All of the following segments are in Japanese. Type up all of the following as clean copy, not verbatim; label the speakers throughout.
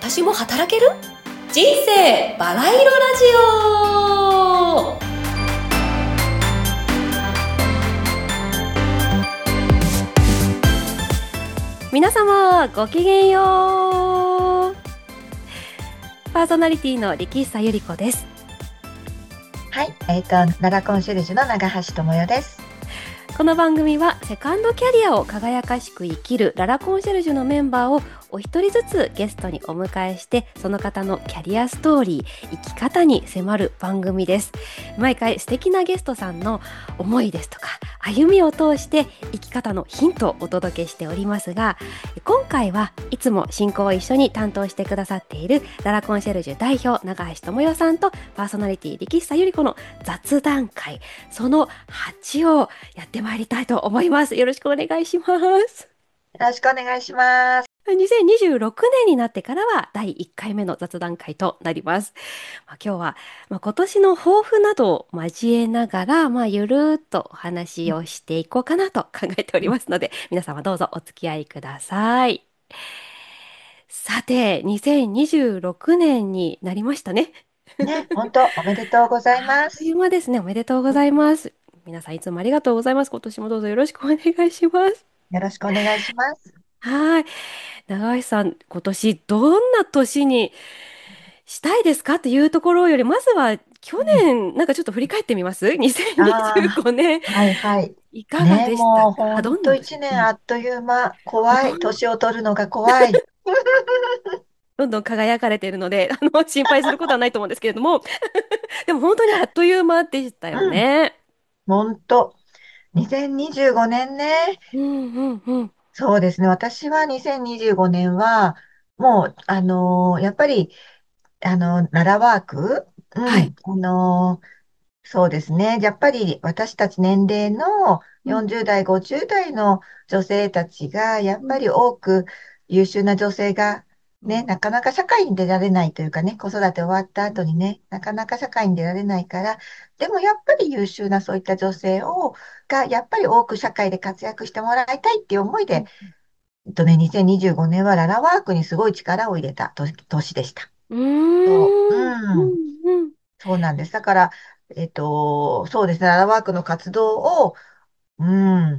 Speaker 1: 私も働ける人生バラ色ラジオ。皆様ごきげんよう。パーソナリティの力久ゆり子です。
Speaker 2: はい、奈良コンシェルジュの長橋智代です。
Speaker 1: この番組はセカンドキャリアを輝かしく生きるララコンシェルジュのメンバーをお一人ずつゲストにお迎えして、その方のキャリアストーリー、生き方に迫る番組です。毎回素敵なゲストさんの思いですとか歩みを通して生き方のヒントをお届けしておりますが、今回はいつも進行を一緒に担当してくださっているララコンシェルジュ代表長橋智代さんとパーソナリティ力久ゆり子の雑談会、その8をやってまいりたいと思います。よろしくお願いします。
Speaker 2: よろしくお願いします。
Speaker 1: 2026年になってからは第1回目の雑談会となります。今日は、今年の抱負などを交えながら、ゆるーっとお話をしていこうかなと考えておりますので、皆様どうぞお付き合いください。さて、2026年になりましたね。
Speaker 2: ね、本当おめでとうござい
Speaker 1: あっという
Speaker 2: ます。
Speaker 1: 間ですね。おめでとうございます。皆さんいつもありがとうございます。今年もどうぞよろしくお願いします。
Speaker 2: よろしくお願いします。
Speaker 1: はい。長橋さん、今年どんな年にしたいですかっていうところより、まずは去
Speaker 2: うん、
Speaker 1: 年、なんかちょっと振り返ってみます？ 2025
Speaker 2: あ
Speaker 1: 年、
Speaker 2: あ、はいはい。
Speaker 1: いかが
Speaker 2: ね、
Speaker 1: でした
Speaker 2: もう
Speaker 1: か？ど
Speaker 2: 本当
Speaker 1: んな年、
Speaker 2: 一年あっという間、怖い。
Speaker 1: ほん
Speaker 2: 年を取るのが怖い。
Speaker 1: どんどん輝かれているので、心配することはないと思うんですけれども、でも本当にあっという間でしたよ
Speaker 2: うん、
Speaker 1: ね。
Speaker 2: 本当。2025年ね。
Speaker 1: うんうんうん。
Speaker 2: そうですね。私は2025年は、もう、やっぱり、奈良ワーク、
Speaker 1: はい。
Speaker 2: そうですね。やっぱり私たち年齢の
Speaker 1: うん
Speaker 2: 40代、50代の女性たちが、や
Speaker 1: うん
Speaker 2: っぱり多く優秀な女性がね、
Speaker 1: うん
Speaker 2: なかなか社会に出られないというかね、子育て終わった後にね、なかなか社会に出られないから、でもやっぱり優秀なそういった女性が、やっぱり多く社会で活躍してもらいたいっていう思いで、2025年はララワークにすごい力を入れた年でした。
Speaker 1: うん。
Speaker 2: そう、
Speaker 1: うーんう
Speaker 2: うん。
Speaker 1: んうん。
Speaker 2: そうなんです。だから、そうですね、ララワークの活動を、うん、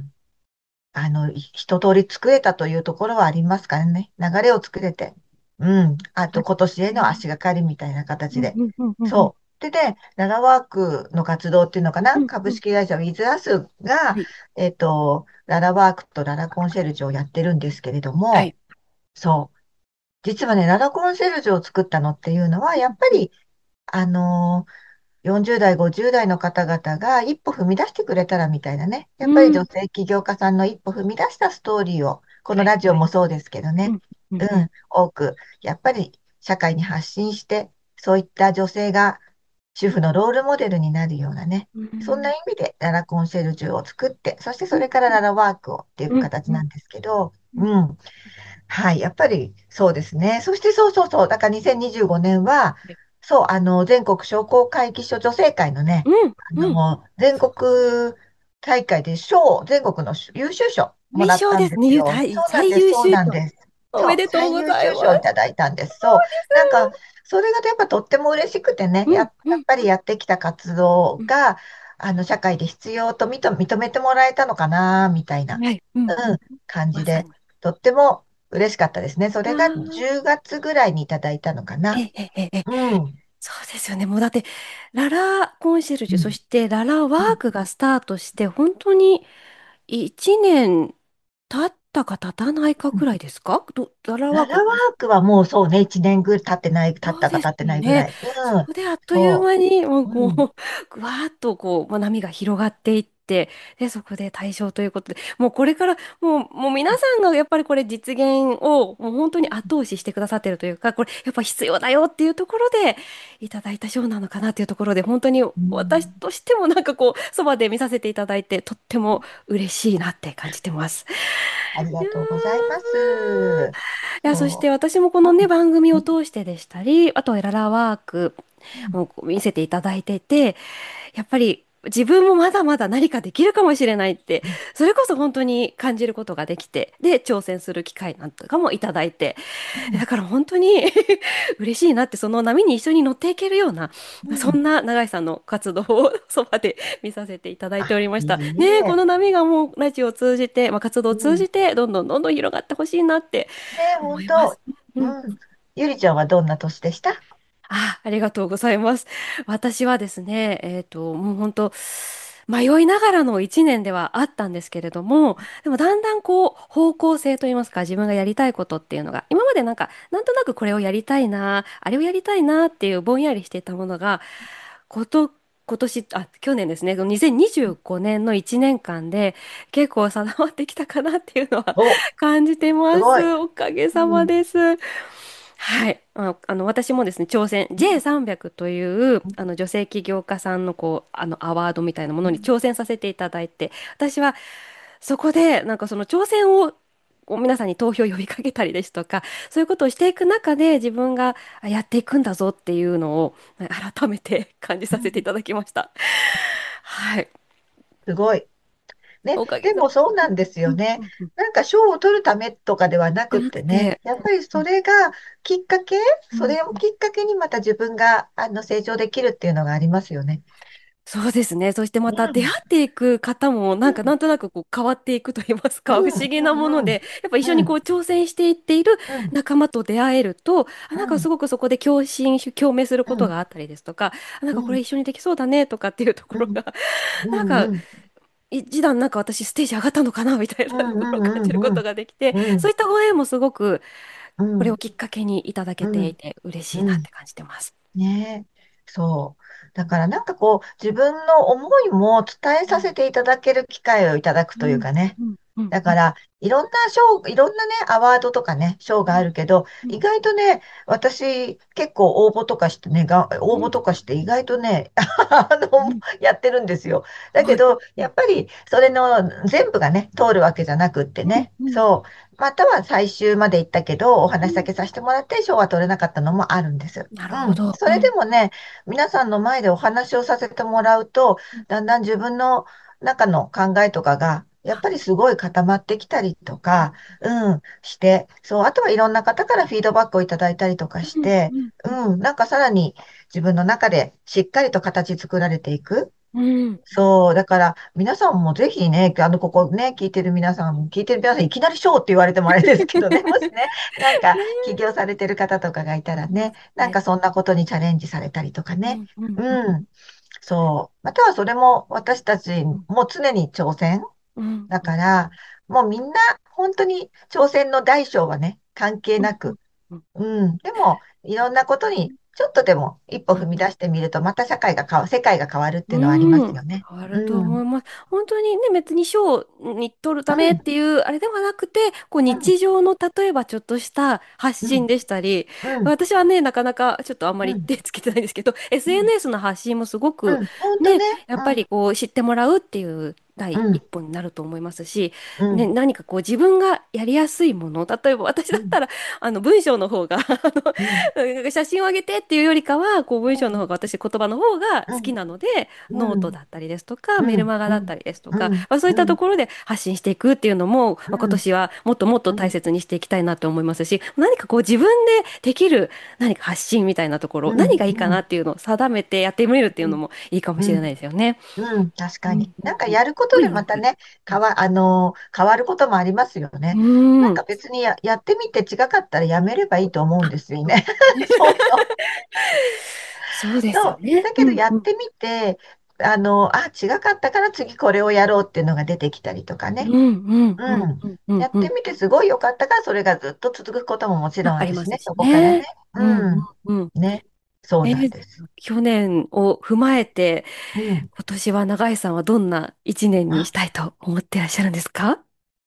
Speaker 2: 一通り作れたというところはありますからね。流れを作れて。うん。あと、
Speaker 1: そうで
Speaker 2: 今年への
Speaker 1: すね。
Speaker 2: 足がかりみたいな形で。
Speaker 1: うんうんうんうんうん。
Speaker 2: そう。でね、ララワークの活動っていうのかな、
Speaker 1: うんうん。
Speaker 2: 株式会社ウィズアスが、
Speaker 1: はい。
Speaker 2: ララワークとララコンシェルジュをやってるんですけれども、
Speaker 1: はい。
Speaker 2: そう。実はね、ララコンシェルジュを作ったのっていうのは、やっぱ
Speaker 1: うん
Speaker 2: り、あの40代、50代の方々が一歩踏み出してくれたらみたいなね。やっぱり
Speaker 1: うん。
Speaker 2: 女性起業家さんの一歩踏み出したストーリーを、この
Speaker 1: はい。
Speaker 2: ラジオもそうですけどね。
Speaker 1: うんうんうん。
Speaker 2: 多く、やっぱり社会に発信して、そういった女性が主婦のロールモデルになるようなね。
Speaker 1: う
Speaker 2: そんな
Speaker 1: ん
Speaker 2: 意味でララコンシェルジュを作って、そして
Speaker 1: うん
Speaker 2: それからララワークをっていう
Speaker 1: うんうん
Speaker 2: 形なんですけど、
Speaker 1: うん
Speaker 2: はい、やっぱりそうですね。そしてそう。だから2025年は、そう、全国商工会議所女性会のね、
Speaker 1: うんうん。
Speaker 2: 全国大会で全国の優秀賞も
Speaker 1: 優
Speaker 2: らったん
Speaker 1: 勝ですね。
Speaker 2: ですよ。そうなんです、
Speaker 1: 最優
Speaker 2: そう
Speaker 1: 秀賞。
Speaker 2: なんです。
Speaker 1: おめ
Speaker 2: そう、
Speaker 1: でとうご
Speaker 2: 最優
Speaker 1: ざいます。
Speaker 2: 秀賞をいただいたんです。そう。なんか、それがやっぱとっても嬉しくてね、
Speaker 1: うんうん。
Speaker 2: やっぱりやってきた活動が、社会で必要と認めてもらえたのかな、みたいな、
Speaker 1: はい。うんうん。
Speaker 2: 感じで、
Speaker 1: まさに。
Speaker 2: とっても嬉しかったですね。そ
Speaker 1: あ
Speaker 2: れが
Speaker 1: あ。
Speaker 2: 10月ぐらいにいただいたのかな。うん。
Speaker 1: そうですよね。もうだって、ララコンシェルジュ、そ
Speaker 2: うん。
Speaker 1: してララワ
Speaker 2: うん。
Speaker 1: ークがスタートして、本当に1年経ったか経たないか
Speaker 2: うん。
Speaker 1: くらいですか？ララワーク、
Speaker 2: ララワークはもうそうね、1年ぐらい経
Speaker 1: そうです
Speaker 2: ったか経って
Speaker 1: よね。
Speaker 2: ないぐらい。うん。
Speaker 1: そこであっという
Speaker 2: そ
Speaker 1: 間に、もう
Speaker 2: う。うん。
Speaker 1: ぐわーっと波が広がっていって、で、そこで対象ということで、もうこれから、もう皆さんがやっぱりこれ実現を、もう本当に後押ししてくださってるというか、これやっぱ必要だよっていうところで、いただいた賞なのかなっていうところで、本当に
Speaker 2: うん。
Speaker 1: 私としてもそばで見させていただいて、とっても嬉しいなって感じてます。
Speaker 2: あり
Speaker 1: いや
Speaker 2: がとうございます。
Speaker 1: いや、そして
Speaker 2: そ
Speaker 1: 私もこ
Speaker 2: う。
Speaker 1: のね、番組
Speaker 2: うん。
Speaker 1: を通してでしたり、あとはララワーク
Speaker 2: うん。
Speaker 1: も見せていただいてて、やっぱり自分もまだまだ何かできるかもしれないって、それこそ本当に感じることができて、で、挑戦する機会なんとかもいただいて、
Speaker 2: うん、
Speaker 1: だから本当に嬉しいなって、その波に一緒に乗っていけるような、
Speaker 2: うん。
Speaker 1: そんな永井さんの活動をそばで見させていただいて
Speaker 2: あ、
Speaker 1: おりました。
Speaker 2: いい
Speaker 1: ねえ、こ
Speaker 2: え。
Speaker 1: の波がもうラジオを通じて、活動を
Speaker 2: うん。
Speaker 1: 通じて、どんどんどんどん広がってほしいなって
Speaker 2: ね、本当。
Speaker 1: 思います。うん。
Speaker 2: うん。ゆりちゃんはどんな年でした？
Speaker 1: ありがとうございます。私はですね、もう本当、迷いながらの一年ではあったんですけれども、でもだんだんこう、方向性といいますか、自分がやりたいことっていうのが、今までなんとなくこれをやりたいな、あれをやりたいなっていうぼんやりしていたものが、こと、去年ですね、2025年の1年間で結構定まってきたかなっていうのは
Speaker 2: お、
Speaker 1: 感じてます。
Speaker 2: すごい。
Speaker 1: おかげさ
Speaker 2: うん。
Speaker 1: まです。はい、私もですね、挑戦 J300 という女性起業家さんのアワードみたいなものに挑戦させていただいて、私はそこでその挑戦を皆さんに投票を呼びかけたりですとか、そういうことをしていく中で自分がやっていくんだぞっていうのを改めて感じ
Speaker 2: うん、
Speaker 1: させていただきました。はい、
Speaker 2: すごい。ね、
Speaker 1: おかげ
Speaker 2: でも
Speaker 1: さまで。
Speaker 2: そうなんです
Speaker 1: うん
Speaker 2: よね。
Speaker 1: うんうん。
Speaker 2: なんか賞を取るためとかではな
Speaker 1: じゃな
Speaker 2: くってね、
Speaker 1: くて、
Speaker 2: やっぱりそれがきっかけ、
Speaker 1: うん
Speaker 2: それをきっかけにまた自分が成長できるっていうのがありますよね。
Speaker 1: そうですね。そしてまた出会
Speaker 2: うん、
Speaker 1: っていく方も
Speaker 2: うん、
Speaker 1: なんとなく変わっていくと言いますか、不
Speaker 2: うん、
Speaker 1: 思議なもの
Speaker 2: うん、
Speaker 1: で、やっぱ一緒に
Speaker 2: うん、
Speaker 1: 挑戦していっている
Speaker 2: うん、
Speaker 1: 仲間と出会えると、
Speaker 2: うん、
Speaker 1: すごくそこで共鳴するこ
Speaker 2: うん、
Speaker 1: とがあったりですとか、
Speaker 2: うん、
Speaker 1: これ一緒にできそうだねとかっていうとこ
Speaker 2: うん、
Speaker 1: ろが、
Speaker 2: う
Speaker 1: なん
Speaker 2: ん、
Speaker 1: か
Speaker 2: うん、
Speaker 1: 一段私ステージ上がったのかなみたいな
Speaker 2: うん、
Speaker 1: ところを
Speaker 2: うん、
Speaker 1: 感じること
Speaker 2: うん、
Speaker 1: ができて、
Speaker 2: うん、
Speaker 1: そういったご縁もすごくこれを
Speaker 2: うん、
Speaker 1: きっかけにいただけ
Speaker 2: うん、
Speaker 1: ていて嬉しい
Speaker 2: うん。
Speaker 1: なって感じてます。
Speaker 2: ねえ。そう。だからなんかこう、自分の思いも伝えさせていただける機会をいただくという
Speaker 1: うん
Speaker 2: かね。
Speaker 1: うんうんうん
Speaker 2: だから、いろんなね、アワードとかね、賞があるけど、意
Speaker 1: うん
Speaker 2: 外とね、私、結構応募とかしてね、応募
Speaker 1: うん
Speaker 2: とかして意外とね、
Speaker 1: うん
Speaker 2: やってるんですよ。だ
Speaker 1: はい。
Speaker 2: けど、やっぱり、それの全部がね、通るわけじゃなくって
Speaker 1: うん
Speaker 2: ね、
Speaker 1: うん
Speaker 2: そう。または最終まで行ったけど、お
Speaker 1: うん
Speaker 2: 話だけさせてもらって、賞は取れなかったのもあるんです。
Speaker 1: なる
Speaker 2: うん。
Speaker 1: ほど。
Speaker 2: それで
Speaker 1: うん
Speaker 2: もね、皆さんの前でお話をさせてもらうと、だんだん自分の中の考えとかが、やっぱりすごい固まってきたりとか、して、そう、あとはいろんな方からフィードバックをいただいたりとかし
Speaker 1: うん
Speaker 2: て、
Speaker 1: うん
Speaker 2: なんかさらに自分の中でしっかりと形作られていく。
Speaker 1: うん
Speaker 2: そう、だから皆さんもぜひね、ここね、聞いてる皆さん、いきなりショーって言われてもあれですけどね、もしね、なんか
Speaker 1: ね
Speaker 2: 起業されてる方とかがいたらね、なん
Speaker 1: ね
Speaker 2: かそんなことにチャレンジされたりとかね。
Speaker 1: うんうんうん
Speaker 2: うん。そう。またはそれも私たち
Speaker 1: うん
Speaker 2: も常に挑戦。
Speaker 1: うん
Speaker 2: だから、もうみんな本当に挑戦の大小はね、関係
Speaker 1: うんうん
Speaker 2: なく。
Speaker 1: うん
Speaker 2: でも、いろんなことにちょっとでも一歩
Speaker 1: うん
Speaker 2: 踏み出してみると、また世界が変わるっていうのはありま
Speaker 1: うん、
Speaker 2: すよね。
Speaker 1: 変わると
Speaker 2: うん。うん。
Speaker 1: 思います。本当にね、別に賞に取るためっていうあれではなくて、
Speaker 2: うん。
Speaker 1: 日常の例えばちょっとした発
Speaker 2: うん。
Speaker 1: 信でしたり、
Speaker 2: うん。
Speaker 1: 私はね、なかなかちょっとあんまり
Speaker 2: うん。
Speaker 1: 手つけてないんですけど、
Speaker 2: うん。
Speaker 1: SNS の発信もすごく
Speaker 2: うん。本当
Speaker 1: ね、
Speaker 2: ね。
Speaker 1: やっぱ
Speaker 2: うん。
Speaker 1: り知ってもらうっていう第一
Speaker 2: うん。
Speaker 1: 歩になると思いますし、ね、
Speaker 2: うん。
Speaker 1: 何か自分がやりやすいもの、例えば私
Speaker 2: うん。
Speaker 1: だったら文章の方が
Speaker 2: うん。
Speaker 1: 写真を上げてっていうよりかは文章の方が私言葉の方が好き
Speaker 2: うん。
Speaker 1: なのでノー
Speaker 2: うん。
Speaker 1: トだったりですとか
Speaker 2: うん。
Speaker 1: メルマガ
Speaker 2: うん。
Speaker 1: だったりですとか、
Speaker 2: うん。
Speaker 1: そういったところで発信していくっていうのも、今
Speaker 2: うん。
Speaker 1: 年はもっともっと大
Speaker 2: うん。
Speaker 1: 切にしていきたいなと思いますし、何か自分でできる何か発信みたいなところ、
Speaker 2: うん。
Speaker 1: 何がいいか
Speaker 2: うん。
Speaker 1: なっていうのを定めてやってみるっていうのもいいかもしれない
Speaker 2: うん。
Speaker 1: ですよね。
Speaker 2: 確
Speaker 1: うん、
Speaker 2: かに。なんか
Speaker 1: うん、
Speaker 2: やること
Speaker 1: 無理なく。
Speaker 2: でまたね、変わることもありますよ
Speaker 1: う
Speaker 2: ね。なん
Speaker 1: ん。
Speaker 2: か別にやってみて違かったらやめればいいと思うんですよね。そうそう。
Speaker 1: そうです
Speaker 2: そう。
Speaker 1: よね。
Speaker 2: だけどや
Speaker 1: うん
Speaker 2: ってみて、違かったから次これをやろうっていうのが出てきたりとかね。
Speaker 1: うんうんうん
Speaker 2: うん。
Speaker 1: うんうんうん。
Speaker 2: やってみてすごい良かったから、それがずっと続くことももちろん
Speaker 1: あります
Speaker 2: あるしね、そこからね。
Speaker 1: しね。うんうん
Speaker 2: うん。
Speaker 1: うん。
Speaker 2: ね。そうなん
Speaker 1: ね、
Speaker 2: です。
Speaker 1: 去年を踏まえて、
Speaker 2: うん。
Speaker 1: 今年は永井さんはどんな一年に
Speaker 2: あ、
Speaker 1: したいと思っていらっしゃるんですか？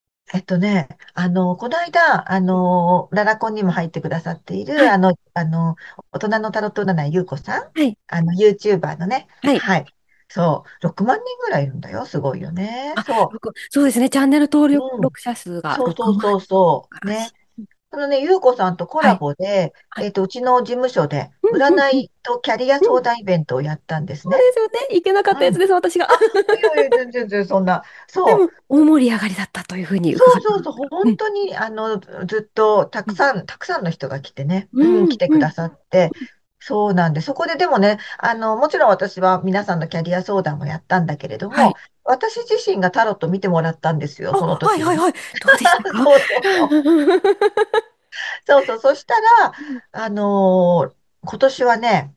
Speaker 2: この間、ララコンにも入ってくださっている、
Speaker 1: はい、
Speaker 2: 大人のタロット占いゆうこさん、
Speaker 1: はい、
Speaker 2: YouTuber のね、
Speaker 1: はい。
Speaker 2: はい。そう、6万人ぐらいいるんだよ。すごいよね。
Speaker 1: あ、
Speaker 2: そ
Speaker 1: そうですね。チャンネル登
Speaker 2: う。うん。
Speaker 1: 録者数が
Speaker 2: そうそ
Speaker 1: 6万
Speaker 2: うそうそ
Speaker 1: 素晴
Speaker 2: う。ね。
Speaker 1: らしい。
Speaker 2: ゆうこさんとコラ
Speaker 1: はい。
Speaker 2: ボで、
Speaker 1: はい。
Speaker 2: うちの事務所で、
Speaker 1: うんうんうん。
Speaker 2: 占いとキャリア
Speaker 1: うん。
Speaker 2: 相談イベントをやったんです
Speaker 1: そう
Speaker 2: ね。
Speaker 1: ですよね。いけなかっ
Speaker 2: うん。
Speaker 1: たやつです、私が。
Speaker 2: あ、いやいや、全然、全然、そんな。
Speaker 1: でも、
Speaker 2: そう。
Speaker 1: 大盛り上がりだったというふうに
Speaker 2: そ
Speaker 1: 伺い
Speaker 2: うそうそう、
Speaker 1: ました。うん。
Speaker 2: 本当に、ずっと、
Speaker 1: うん。
Speaker 2: たくさんの人が来てね、うん、来
Speaker 1: うん。うん。
Speaker 2: てくださって、そうなんで、そこででもね、もちろん私は皆さんのキャリア相談もやったんだけれども、
Speaker 1: はい。
Speaker 2: 私自身がタロット見てもらったんですよ、
Speaker 1: あ、
Speaker 2: その時に。
Speaker 1: はいはいはい。どうでしたか？
Speaker 2: そうそうそう。そうそう。そしたら、
Speaker 1: うん。
Speaker 2: 今年はね、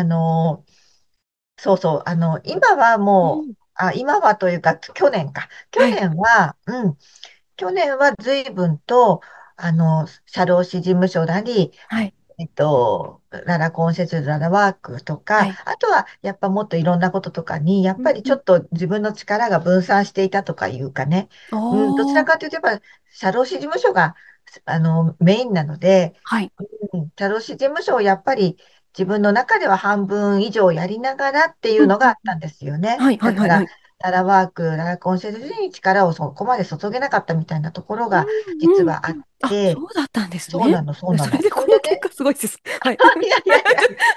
Speaker 2: そうそう、今はもう、
Speaker 1: うん。
Speaker 2: 今はというか、去年か。
Speaker 1: はい。
Speaker 2: 去年は随分と、社労士事務所なり、
Speaker 1: はい。
Speaker 2: ララコンセスララワークとか、
Speaker 1: はい。
Speaker 2: あとはやっぱもっといろんなこととかに、やっ
Speaker 1: うんうん。
Speaker 2: ぱりちょっと自分の力が分散していたとかいうかね、うん、どちら
Speaker 1: おー。
Speaker 2: かというと、やっぱ社労士事務所が、メインなので、
Speaker 1: はい。
Speaker 2: うん、社労士事務所をやっぱり自分の中では半分以上やりながらっていう
Speaker 1: うんうんうん。
Speaker 2: のがあったんですよね。
Speaker 1: はいは
Speaker 2: だから、
Speaker 1: いはいはい。
Speaker 2: ララワーク、ララコンシェルジュに力をそこまで注げなかったみたいなところ
Speaker 1: う
Speaker 2: が
Speaker 1: んうん
Speaker 2: 実はあっ
Speaker 1: うん。あ、そ
Speaker 2: て、
Speaker 1: うだったんですね。
Speaker 2: そうなの、そうなの。
Speaker 1: それで
Speaker 2: それでね、
Speaker 1: この結果すごいです。はい。
Speaker 2: いやいやいやいや、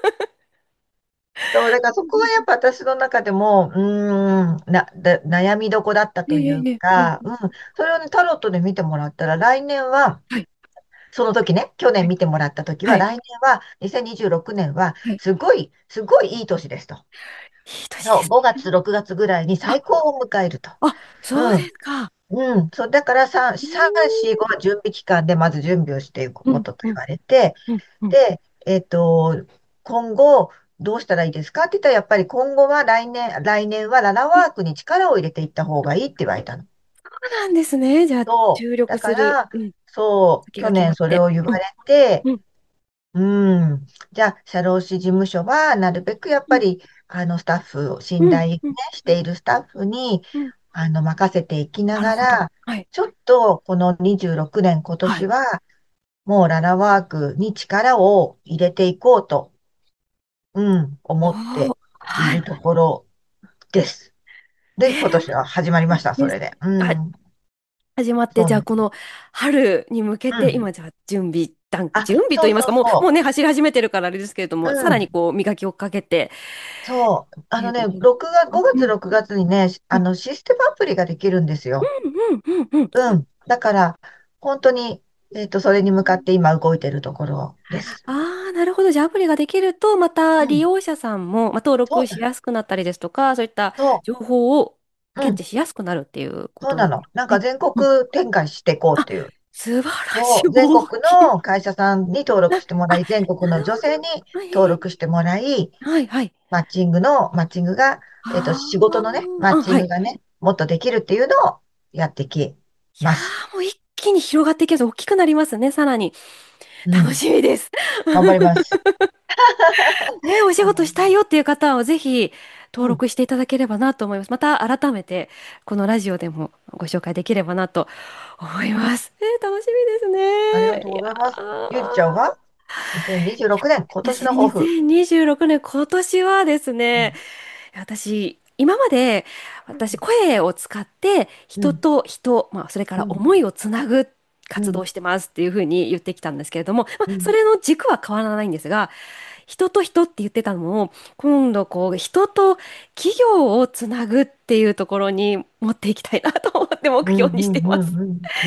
Speaker 2: そう、だからそこがやっぱ私の中でも、悩みどこだった
Speaker 1: ええ
Speaker 2: という
Speaker 1: ええ。うん。
Speaker 2: か、うん、それをね、タロットで見てもらったら、来年は、
Speaker 1: はい。
Speaker 2: その時ね、去年見てもらった時は、
Speaker 1: はい。
Speaker 2: 来年は、2026年は、
Speaker 1: はい。
Speaker 2: すごいいい年ですと。
Speaker 1: いい年
Speaker 2: そう、
Speaker 1: です
Speaker 2: 5月、
Speaker 1: ね。
Speaker 2: 6月ぐらいに
Speaker 1: あ、
Speaker 2: 最高を迎えると。
Speaker 1: あ、そう
Speaker 2: うん、
Speaker 1: ですか。
Speaker 2: うん。そう、だから
Speaker 1: う
Speaker 2: 3、4、5は準備期間でまず準備をしていく
Speaker 1: ん、うん、
Speaker 2: ことと言
Speaker 1: うん、
Speaker 2: われて、
Speaker 1: うん、うん。
Speaker 2: で、今後、どうしたらいいですかって言ったら、やっぱり今後は来年はララワークに力を入れていった方がいいって言われたの。
Speaker 1: そうなんですね。じゃあ、
Speaker 2: そう。
Speaker 1: 注力
Speaker 2: だ
Speaker 1: する、
Speaker 2: から、
Speaker 1: うん、
Speaker 2: そう、
Speaker 1: 先が
Speaker 2: 去年それ
Speaker 1: 決まって。うん、
Speaker 2: を言われて、
Speaker 1: うん、
Speaker 2: うん。じゃあ、社労士事務所は、なるべくやっ
Speaker 1: うん、
Speaker 2: ぱり、スタッフを信
Speaker 1: うん、
Speaker 2: 頼ね、
Speaker 1: うん、うん、
Speaker 2: しているスタッフに、
Speaker 1: うん。
Speaker 2: 任せていきな
Speaker 1: なるほど。
Speaker 2: がら、
Speaker 1: はい。
Speaker 2: ちょっと、この26年、今
Speaker 1: はい。
Speaker 2: 年は、もうララワークに力を入れていこうと、
Speaker 1: お
Speaker 2: 思って
Speaker 1: ー、はい。
Speaker 2: いるところです。で、今年
Speaker 1: え
Speaker 2: は始まりました、そ
Speaker 1: です。
Speaker 2: れで。
Speaker 1: あ、始まって、
Speaker 2: そうなんです。
Speaker 1: じゃあこの春に向けて、
Speaker 2: うん。
Speaker 1: 今じゃあ
Speaker 2: あ、
Speaker 1: 準備と
Speaker 2: そう
Speaker 1: いいますか、もう
Speaker 2: そうそ
Speaker 1: ね、走り始めてるからあれですけれど
Speaker 2: う。
Speaker 1: も、さ
Speaker 2: うん。
Speaker 1: らにこう、磨きをかけて、
Speaker 2: そう。
Speaker 1: っていうところ。
Speaker 2: 5月、
Speaker 1: うん、
Speaker 2: 6月にね、
Speaker 1: うん、
Speaker 2: システムアプリができるんですよ。
Speaker 1: うん、うん、うん。
Speaker 2: うん。だから、本当に、それに向かって今動いてるところです。
Speaker 1: ああ、なるほど。じゃあアプリができると、また
Speaker 2: うん。
Speaker 1: 利用者さんも、登録し
Speaker 2: そうなの。
Speaker 1: やすくなったりですとか、そういった
Speaker 2: そ
Speaker 1: 情報を
Speaker 2: う。うん。
Speaker 1: キャッチしやすくなるっていうことなんで
Speaker 2: そうなの。なん
Speaker 1: すね。
Speaker 2: か全国
Speaker 1: うん。
Speaker 2: 展開していこうっ
Speaker 1: あ、
Speaker 2: ていう。
Speaker 1: 素晴らしい。
Speaker 2: そう、全
Speaker 1: 大
Speaker 2: 国
Speaker 1: きい。
Speaker 2: の会社さんに登録してもら
Speaker 1: あ、
Speaker 2: い、全国
Speaker 1: な
Speaker 2: の
Speaker 1: るほど。
Speaker 2: 女性に
Speaker 1: はい。
Speaker 2: 登録してもらい、
Speaker 1: はい、はい。
Speaker 2: マッチングが、仕
Speaker 1: あ
Speaker 2: 事のね、マッ
Speaker 1: あ、あ、
Speaker 2: チン
Speaker 1: はい。
Speaker 2: グがね、もっとできるっていうのをやってき
Speaker 1: いや
Speaker 2: ます。
Speaker 1: ー、もう一気に広がっていきます。大きくなりますね、さらに。楽
Speaker 2: うん。
Speaker 1: しみです。
Speaker 2: 頑張ります。
Speaker 1: ね、お仕事したいよっていう方は、ぜひ登
Speaker 2: うん。
Speaker 1: 録していただければなと思います。また改めて、このラジオでもご紹介できればなと思います。楽しみですね。
Speaker 2: ありがとう
Speaker 1: いや
Speaker 2: ございます。ゆりちゃん
Speaker 1: ー、
Speaker 2: は2026年、今年
Speaker 1: 私、
Speaker 2: の抱負。
Speaker 1: 2026年、今年はですね、
Speaker 2: うん。
Speaker 1: 私、今まで、私、声を使って人
Speaker 2: うん。
Speaker 1: と人、それか
Speaker 2: うん。
Speaker 1: ら思いをつなぐ
Speaker 2: うん。
Speaker 1: 活動をしてますっていうふうに言ってきたんですけれども、
Speaker 2: うん。
Speaker 1: それの軸は変わらないんですが、人と人って言ってたのを、今度こう、人と企業をつなぐっていうところに持っていきたいなと思って目
Speaker 2: うん。
Speaker 1: 標にしてます。
Speaker 2: うん。うん。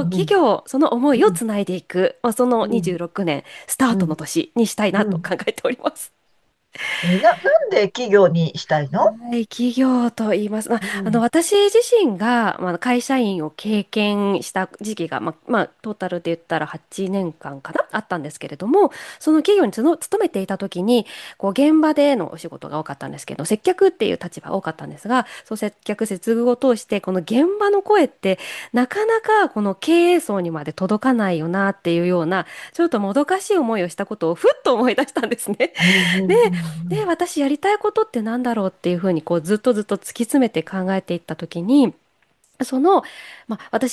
Speaker 1: 人と
Speaker 2: うん。
Speaker 1: 企業、その思いを
Speaker 2: うん。
Speaker 1: つないでいく、その
Speaker 2: うん。
Speaker 1: 26年、スタートの
Speaker 2: うん。
Speaker 1: 年にしたいな
Speaker 2: うん。
Speaker 1: と考えております。
Speaker 2: なんで企業にしたいの？
Speaker 1: はい、企業と言います。
Speaker 2: うん。
Speaker 1: 私自身が、会社員を経験した時期が、トータルで言ったら8年間かんかなあったんですけれども、その企業に勤めていた時に、こう、現場でのお仕事が多かったんですけど、接客っていう立場が多かったんですが、そう接客、接遇を通して、この現場の声って、なかなかこの経営層にまで届かないよなっていうような、ちょっともどかしい思いをしたことをふっと思い出したんですね。
Speaker 2: うん。う
Speaker 1: で、
Speaker 2: ん。うん。
Speaker 1: 私やりたいことってなんだろうっていうふうにこうずっとずっと突き詰めて考えていった時に、その、私は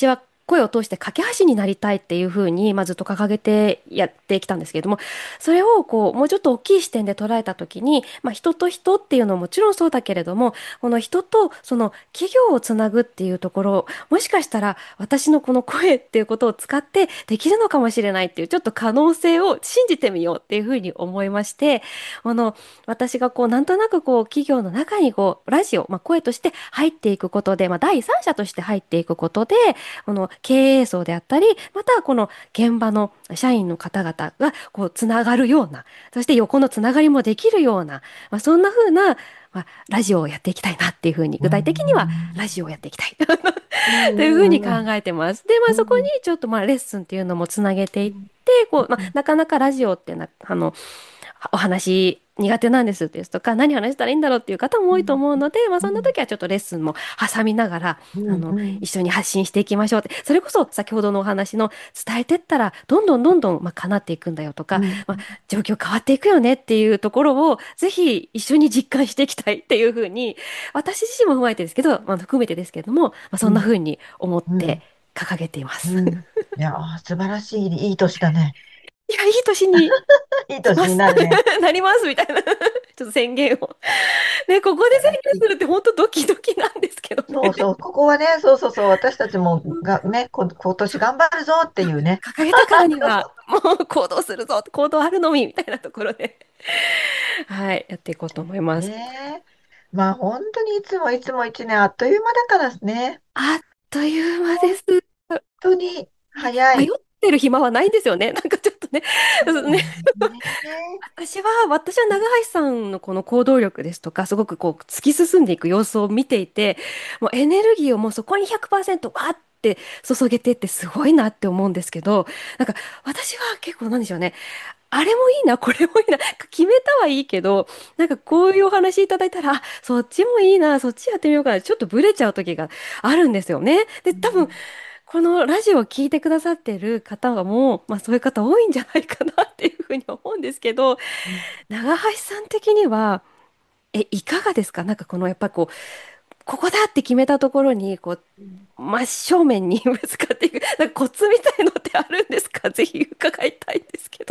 Speaker 1: 声を通して架け橋になりたいっていうふうに、まあ、ずっと掲げてやってきたんですけれども、それをこうもうちょっと大きい視点で捉えた時に、まあ、人と人っていうのはもちろんそうだけれども、この人とその企業をつなぐっていうところ、もしかしたら私のこの声っていうことを使ってできるのかもしれないっていうちょっと可能性を信じてみようっていうふうに思いまして、あの私がこうなんとなくこう企業の中にこうラジオ、まあ、声として入っていくことで、まあ、第三者として入っていくことで、この経営層であったり、またはこの現場の社員の方々がこうつながるような、そして横のつながりもできるような、まあ、そんな風な、まあ、ラジオをやっていきたいなっていうふうに、
Speaker 2: う
Speaker 1: 具体的には
Speaker 2: ん。
Speaker 1: ラジオをやっていきたい
Speaker 2: う
Speaker 1: というふうに
Speaker 2: ん。うん。
Speaker 1: 考えてます。で、まあ、そこに
Speaker 2: うん。
Speaker 1: ちょっとまあレッスンっていうのもつなげていって、こう、まあ、
Speaker 2: うん。
Speaker 1: なかなかラジオってお話苦手なんですですとか、何話したらいいんだろうっていう方も多いと思うので、まあ、そんな
Speaker 2: うん。
Speaker 1: 時はちょっとレッスンも挟みながら、
Speaker 2: うん。うん。
Speaker 1: 一緒に発信していきましょうって、それこそ先ほどのお話の伝えてったら、どんどんどんどん、まあ、叶っていくんだよとか、
Speaker 2: うん。
Speaker 1: まあ、状況変わっていくよねっていうところを、ぜひ一緒に実感していきたいっていうふうに、私自身も踏まえてですけど、まあ、含めてですけれども、まあ、そんなふうに思って掲げています。
Speaker 2: うん。いや素晴らしい、いい年だね。
Speaker 1: いや、いい年に
Speaker 2: いい年
Speaker 1: します。
Speaker 2: になるね。
Speaker 1: なりますみたいな。ちょっと宣言を。ね、ここで宣
Speaker 2: 素晴らしい。
Speaker 1: 言するって本当ドキドキなんですけどね。
Speaker 2: そうそう、ここはね、そうそうそう、私たちもね、今年頑張るぞっていうね。
Speaker 1: 掲げたからには、もう行動するぞ、行動あるのみ、みたいなところで、はい、やっていこうと思います。
Speaker 2: ねえ。まあ本当にいつもいつも一年あっという間だからね。
Speaker 1: あっという間で
Speaker 2: 本
Speaker 1: す。
Speaker 2: 当に早
Speaker 1: 迷っ
Speaker 2: い。
Speaker 1: てる暇はないんですよね。なんかちょっとね。ね、
Speaker 2: そうね。
Speaker 1: 私は長橋さんのこの行動力ですとか、すごくこう突き進んでいく様子を見ていて、もうエネルギーをもうそこに100%わーって注げてってすごいなって思うんですけど、なんか私は結構なんでしょうね。あれもいいな、これもいいな、決めたはいいけど、なんかこういうお話いただいたら、あ、そっちもいいな、そっちやってみようかな、ちょっとブレちゃう時があるんですよね。で、多分、このラジオを聞いてくださってる方はもう、まあそういう方多いんじゃないかなっていうふうに思うんですけど、
Speaker 2: うん。
Speaker 1: 長橋さん的には、いかがですか？なんかこの、やっぱこう、ここだって決めたところに、こう、
Speaker 2: うん。
Speaker 1: 真正面にぶつかっていく、なんかコツみたいのってあるんですか？ぜひ伺いたいんですけど。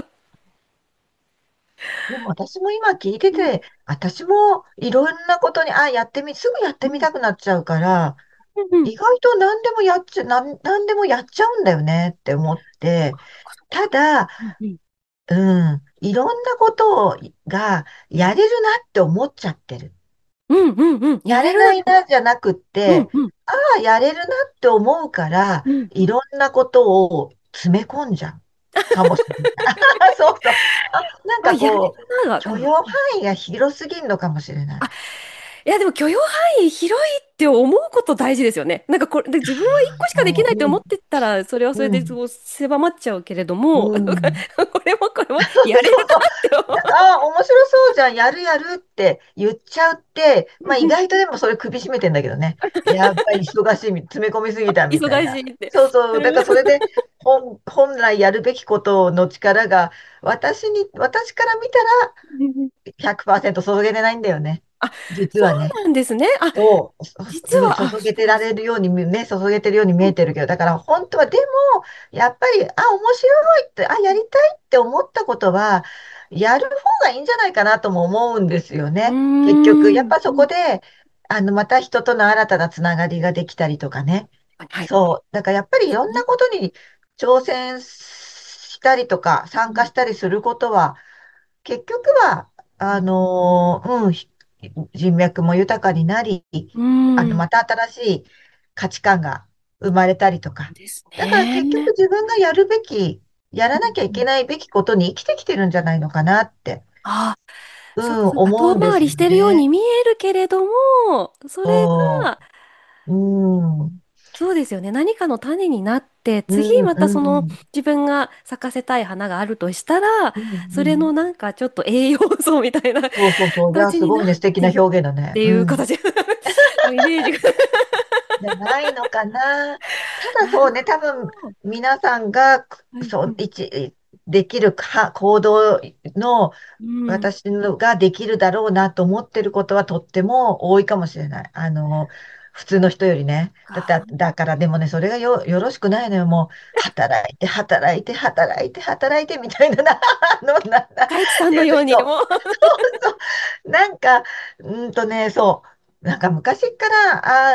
Speaker 2: でも私も今聞いて
Speaker 1: うん
Speaker 2: て、私もいろんなことに、すぐやってみたくなっちゃうから、
Speaker 1: うんうん。
Speaker 2: 意外と何でもやっちゃうんだよねって思って、ただ、
Speaker 1: うんうん
Speaker 2: いろんなことがやれるなって思っちゃってる。
Speaker 1: うんうんうん。や
Speaker 2: やれ
Speaker 1: れるな。
Speaker 2: ないなじゃなくって、
Speaker 1: うんうん
Speaker 2: あやれるなって思うから、
Speaker 1: うんうん。
Speaker 2: いろんなことを詰め込んじゃうかもしれない。そうそう。なん
Speaker 1: あ、やれる
Speaker 2: かこう、
Speaker 1: なが。うん。
Speaker 2: 許容範囲が広すぎるのかもしれない。
Speaker 1: あ、いやでも許容範囲広いって思うこと大事ですよね。なんかこれで自分は一個しかできないと
Speaker 2: うん、
Speaker 1: 思ってたら、それはそれ
Speaker 2: うん、
Speaker 1: でこう狭まっちゃうけれども、
Speaker 2: うん。
Speaker 1: これもこれも
Speaker 2: そう
Speaker 1: やれる
Speaker 2: そう。
Speaker 1: なって思う。
Speaker 2: 面白そうじゃん、やるやるって言っちゃうって、まあ意外とでもそれ首絞めてんだけどね。やっぱり忙しい、詰め込みすぎたみたいな。
Speaker 1: 忙しいって。
Speaker 2: そうそう。だ
Speaker 1: うん
Speaker 2: からそれで本来やるべきことの力が私から見たら100%注げてないんだよね。
Speaker 1: あ、そ
Speaker 2: 実はね。
Speaker 1: うなんですね。あ、
Speaker 2: そう、
Speaker 1: 実は、あ、
Speaker 2: 注げて
Speaker 1: そうそ
Speaker 2: られるようにね、注げてるように見
Speaker 1: う。うん
Speaker 2: えてるけど、だから本当は、でも、やっぱり、面白いって、やりたいって思ったことは、やる方がいいんじゃないかなとも思うんですよ
Speaker 1: うー
Speaker 2: ね。結局、やっ
Speaker 1: ん。
Speaker 2: ぱそこで、また人との新たなつながりができたりとかね。
Speaker 1: はい。
Speaker 2: そう。だからやっぱりいろんな
Speaker 1: ね
Speaker 2: ことに挑戦したりとか、参加したりすることは、結局は、人脈も豊かになり、
Speaker 1: うん。
Speaker 2: また新しい価値観が生まれたりとか。
Speaker 1: です
Speaker 2: だから結局
Speaker 1: ね。
Speaker 2: 自分がやらなきゃいけないべきことに生きてきてるんじゃないのかなって、
Speaker 1: あ、そうか、
Speaker 2: 思うんですよ
Speaker 1: 遠回りしてるよう
Speaker 2: ね。
Speaker 1: に見えるけれども、それ
Speaker 2: そ
Speaker 1: が、
Speaker 2: う。うん。
Speaker 1: そうですよね。何かの種になって、
Speaker 2: うん、
Speaker 1: 次またその
Speaker 2: うん。
Speaker 1: 自分が咲かせたい花があるとしたら、
Speaker 2: うん、
Speaker 1: それ
Speaker 2: うん。
Speaker 1: のなんかちょっと栄養素みたいな
Speaker 2: そうそうそう。いや、
Speaker 1: 形になっ
Speaker 2: すごいね。素敵な
Speaker 1: ていくっ
Speaker 2: 表現だね。
Speaker 1: て
Speaker 2: うん。
Speaker 1: いう形のイメージが。
Speaker 2: じゃないのかな。ただ
Speaker 1: なる
Speaker 2: そうね、多分
Speaker 1: ほど。
Speaker 2: 皆さんがそう、
Speaker 1: うんうん
Speaker 2: できる行動の
Speaker 1: うん
Speaker 2: 私のができるだろうなと思ってることはとっても多いかもしれない。 普通の人よりね。
Speaker 1: か
Speaker 2: だからでもね、それがよろしくないのよ。もう、働いて、働いて、働いて、働いて、みたいな、
Speaker 1: 高市さんの
Speaker 2: で、
Speaker 1: ように、
Speaker 2: そう、
Speaker 1: もう、
Speaker 2: そう、なんか、そう、なんか昔から、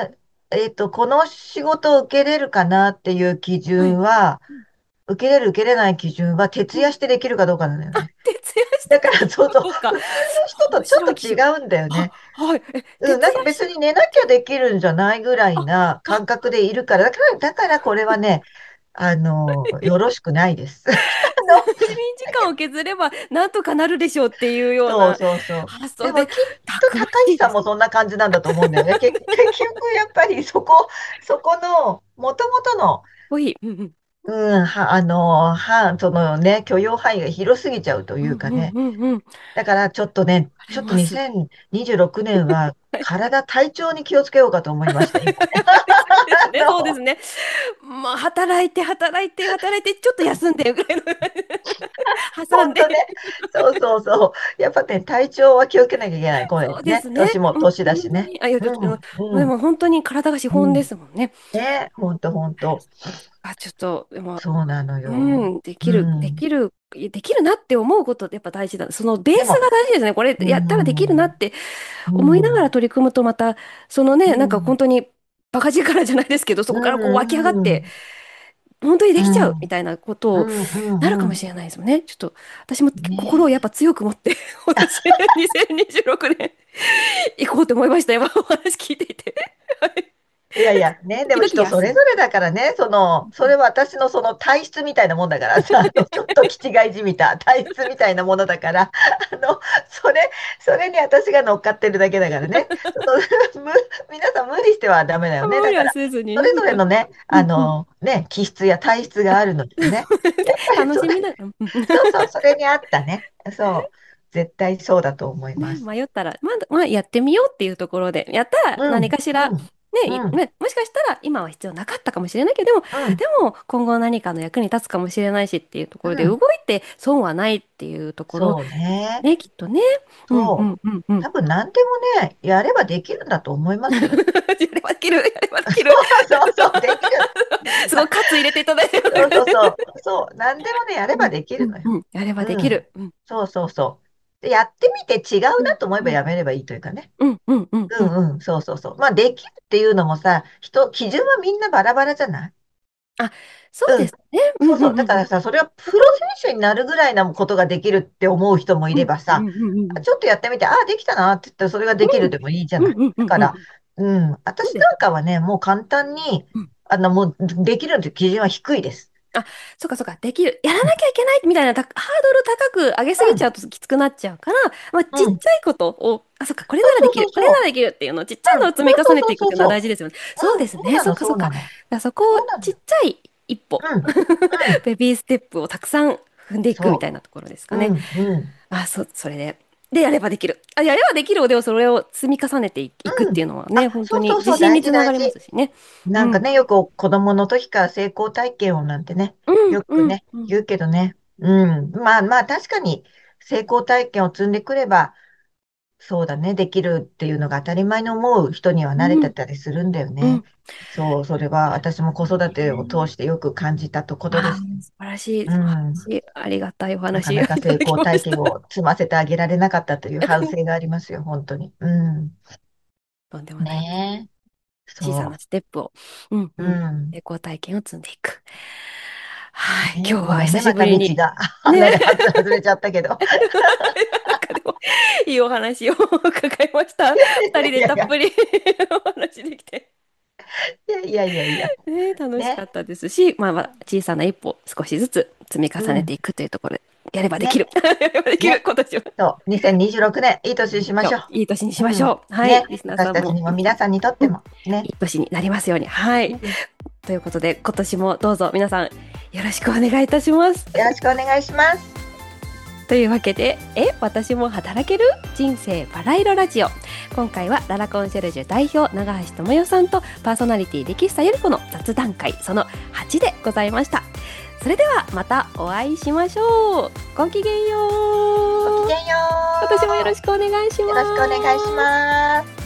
Speaker 2: この仕事を受けれるかなっていう基
Speaker 1: はい。
Speaker 2: 準は、
Speaker 1: うん
Speaker 2: 受けれる受けれない基準は、徹
Speaker 1: うん
Speaker 2: 夜してできるかどうかなんだよね。
Speaker 1: 徹夜して
Speaker 2: だから、
Speaker 1: できる
Speaker 2: そうそう、
Speaker 1: かどうか。
Speaker 2: 普通の人と
Speaker 1: 面
Speaker 2: ちょっと違
Speaker 1: 白い基準。
Speaker 2: うんだよね。
Speaker 1: はい。
Speaker 2: うん、なんか
Speaker 1: 徹夜し、
Speaker 2: 別に寝なきゃできるんじゃないぐらいな
Speaker 1: あ、
Speaker 2: 感覚でいるから、だからこれはね、よろしくないです。
Speaker 1: 睡眠時間を削ればなんとかなるでしょうっていうよう
Speaker 2: そう
Speaker 1: な
Speaker 2: そうそう。
Speaker 1: 発想で、
Speaker 2: でもきっと
Speaker 1: たくま
Speaker 2: 高
Speaker 1: しいです。
Speaker 2: 市さんもそんな感じなんだと思うんだよね。結局やっぱりそこの、もともとの、
Speaker 1: 多い。うん
Speaker 2: うん、は、そのね、許容範囲が広すぎちゃうと
Speaker 1: うんうんう
Speaker 2: いうかね。
Speaker 1: んうんうん。
Speaker 2: だからちょっとね、
Speaker 1: あ
Speaker 2: ちょっと
Speaker 1: ります。
Speaker 2: 2026年は
Speaker 1: はい。
Speaker 2: 体調に気をつけようかと思いました、今ね。
Speaker 1: ですね、そうで
Speaker 2: あの、
Speaker 1: すね。まあ、働いて、働いて、働いて、ちょっと休んでぐらいの挟んで。
Speaker 2: 本当ね。そうそうそう。やっぱね、体調は気をつけなきゃいけない。これ
Speaker 1: そうで
Speaker 2: ね。
Speaker 1: すね。
Speaker 2: 年も
Speaker 1: うん、
Speaker 2: 年だしね。
Speaker 1: 本当に。あ、いや、
Speaker 2: うん、
Speaker 1: で
Speaker 2: うん、
Speaker 1: も本当に体が資本で
Speaker 2: うん。
Speaker 1: すもんね。
Speaker 2: ね、本当本当。
Speaker 1: あ、ちょっと、でも、
Speaker 2: そうなの
Speaker 1: う
Speaker 2: よ。
Speaker 1: で
Speaker 2: う
Speaker 1: きる、で
Speaker 2: ん。
Speaker 1: きる、できるなって思うことってやっぱ大事だ。そのベースが
Speaker 2: でも、
Speaker 1: 大事ですね。これ
Speaker 2: う
Speaker 1: やったらできるな
Speaker 2: ん、
Speaker 1: って
Speaker 2: う
Speaker 1: 思いながら
Speaker 2: ん、
Speaker 1: 取り組むとまた、そのね、なんか
Speaker 2: うん、
Speaker 1: 本当にバカ力じゃないですけど、そ
Speaker 2: う
Speaker 1: こからこう湧き上がっ
Speaker 2: ん、う
Speaker 1: て、
Speaker 2: ん、
Speaker 1: 本当にできちゃう
Speaker 2: うん、
Speaker 1: みたいなことを
Speaker 2: うん、うん、うん。
Speaker 1: なるかもしれないですよね。ちょっと私も心をやっ
Speaker 2: ね。
Speaker 1: ぱ強く持って、今年2026年行こうと思いました。今お話聞いていて。はい。
Speaker 2: いやいや、ね、で
Speaker 1: 時
Speaker 2: も
Speaker 1: 々休む。
Speaker 2: 人それぞれだからね、それは私のその体質みたいなもんだからさ、ちょっと気違いじみた体質みたいなものだから、あの、それ、それに私が乗っかってるだけだからね。む皆さん無理してはダメだよね。
Speaker 1: 無理は
Speaker 2: だから、
Speaker 1: せずに。
Speaker 2: それぞれのね、
Speaker 1: うんうん。
Speaker 2: 気質や体質があるのでね。やっぱり
Speaker 1: 楽しみながら。うん
Speaker 2: そうそう、それに合ったね。そう、絶対そうだと思いま
Speaker 1: ね、
Speaker 2: す。
Speaker 1: 迷ったら、まあ、やってみようっていうところで、やったら
Speaker 2: うん、
Speaker 1: 何かしら、
Speaker 2: うん、
Speaker 1: ね、
Speaker 2: うん、
Speaker 1: ねもしかしたら今は必要なかったかもしれないけど、
Speaker 2: うん、
Speaker 1: でも今後何かの役に立つかもしれないしっていうところで動い
Speaker 2: うん。
Speaker 1: て損はないっていうところ、
Speaker 2: そうね。
Speaker 1: ね、きっとね。うんう
Speaker 2: そう。
Speaker 1: んうんうん。
Speaker 2: 多分何でもね、やればできるんだと思いますよ。
Speaker 1: やればできる、やればできる。
Speaker 2: そうそう、できる。
Speaker 1: すごい喝入れていただいて。
Speaker 2: そうそうそう。そう。何でもね、やれ
Speaker 1: うん
Speaker 2: ばできるのよ。
Speaker 1: うんうん。やればで
Speaker 2: うん。
Speaker 1: きる。うん
Speaker 2: そうそうそう。で、やってみて違う
Speaker 1: うん
Speaker 2: なと思えば
Speaker 1: うん
Speaker 2: やめればいいというかね。
Speaker 1: うんうんうんうん。
Speaker 2: うんうん。そうそうそう。まあ、できるっていうのもさ、基準はみんなバラバラじゃない？
Speaker 1: あ、そう
Speaker 2: うん。
Speaker 1: ですね。うん
Speaker 2: そうそう。
Speaker 1: うんうんうん。
Speaker 2: だからさ、それはプロ選手になるぐらいなことができるって思う人もい
Speaker 1: うん
Speaker 2: ればさ、
Speaker 1: うんうんうん。
Speaker 2: ちょっとやってみて、ああ、できたなって言ったらそれができるでもいいじゃない。
Speaker 1: うんうんうんうん。
Speaker 2: だから、うん、私
Speaker 1: そうです。
Speaker 2: なんかはね、もう簡単に、
Speaker 1: うん。
Speaker 2: もうできるって基準は低いです。
Speaker 1: あ、そうかそうか、できる。やらなきゃいけないみたいなハードル高く上げすぎちゃうときつくなっちゃうから、まあ、
Speaker 2: うん、うん。
Speaker 1: ちっちゃいことを、あ、そっか、これ
Speaker 2: そうそう
Speaker 1: ならできる、これなら
Speaker 2: そうそ
Speaker 1: できるっていうのをちっちゃ
Speaker 2: う。うん、
Speaker 1: いのを積み重ねていくっていうのは
Speaker 2: そうそうそうそ
Speaker 1: 大事ですよね。そう
Speaker 2: う。うん、
Speaker 1: ですね。
Speaker 2: そうなの、
Speaker 1: そっかそっか。だか
Speaker 2: そうなの。
Speaker 1: らそこをちっ
Speaker 2: そうなの。
Speaker 1: ちゃい一歩、
Speaker 2: うん、うん、
Speaker 1: ベビーステップをたくさん踏んでいくみたい
Speaker 2: そ
Speaker 1: なところですか
Speaker 2: う。
Speaker 1: ね。
Speaker 2: うん、うん、
Speaker 1: あ、それで。で、やればできる。あ、やればできるでそれを積み重ねていくっ
Speaker 2: うん。
Speaker 1: ていうのはね、
Speaker 2: あ、
Speaker 1: 本当に自
Speaker 2: そうそうそう、
Speaker 1: 信につながりま
Speaker 2: 大事大事。
Speaker 1: すしね。うん。
Speaker 2: なんかね、よく子供の時から成功体験をなんてね、
Speaker 1: うん、うん、
Speaker 2: よくね、
Speaker 1: うん。
Speaker 2: 言うけどね。うん。まあまあ、確かに成功体験を積んでくれば、そうだね、できるっていうのが当たり前に思う人には慣れて
Speaker 1: うん、
Speaker 2: たりするんだよね。
Speaker 1: うん。
Speaker 2: そう、それは私も子育てを通してよく感じたところで
Speaker 1: ああ、
Speaker 2: す。
Speaker 1: 素晴らしい、
Speaker 2: う
Speaker 1: 素晴ら
Speaker 2: ん。
Speaker 1: しい。ありがたいお
Speaker 2: なか
Speaker 1: 話い
Speaker 2: なか成
Speaker 1: ただき
Speaker 2: 功体験
Speaker 1: ました。
Speaker 2: を積ませてあげられなかったという反省がありますよ、本当に。うん。
Speaker 1: とんでもないです。
Speaker 2: ねえ。
Speaker 1: 小さな
Speaker 2: そ
Speaker 1: ステップを、うんう
Speaker 2: う。う
Speaker 1: ん、
Speaker 2: ん。
Speaker 1: 成功体験を積んでいく。はい、
Speaker 2: ね、
Speaker 1: 今日は久
Speaker 2: ごめんね、また
Speaker 1: しぶりに、
Speaker 2: 道が、
Speaker 1: ね、
Speaker 2: 外れちゃったけど。
Speaker 1: なんかでも、いいお話を伺いました。二人
Speaker 2: いやいや、
Speaker 1: でたっぷりお話できて。
Speaker 2: いやいやいや。
Speaker 1: ね、楽しか
Speaker 2: ね。
Speaker 1: ったですし、まあ、小さな一歩少しずつ積み
Speaker 2: うん。
Speaker 1: 重ねていくというところで、やればでき
Speaker 2: ね。
Speaker 1: る。やればできる、
Speaker 2: ね。
Speaker 1: 今年は。
Speaker 2: そう。2026年、いい年にしましょ
Speaker 1: いい年にし
Speaker 2: う。うん。
Speaker 1: ましょう。はい、
Speaker 2: ね。
Speaker 1: リスナー
Speaker 2: 私たち
Speaker 1: さんも。
Speaker 2: にも皆さんにとっ
Speaker 1: うん、
Speaker 2: ても。ね。
Speaker 1: いい年になりますように。はい。
Speaker 2: うん。
Speaker 1: ということで、今年もどうぞ皆さんよろしくお願いいたします。
Speaker 2: よろしくお願いします。
Speaker 1: というわけで、私も働ける人生バラ色ラジオ。今回はララコンシェルジュ代表長橋智代さんとパーソナリティ歴久ゆり子の雑談会その8でございました。それではまたお会いしましょう。ごきげんよう。
Speaker 2: ごきげんよ
Speaker 1: 今年もよろ
Speaker 2: う。
Speaker 1: しくお願いし
Speaker 2: よろしくお願いし
Speaker 1: ます。
Speaker 2: ます。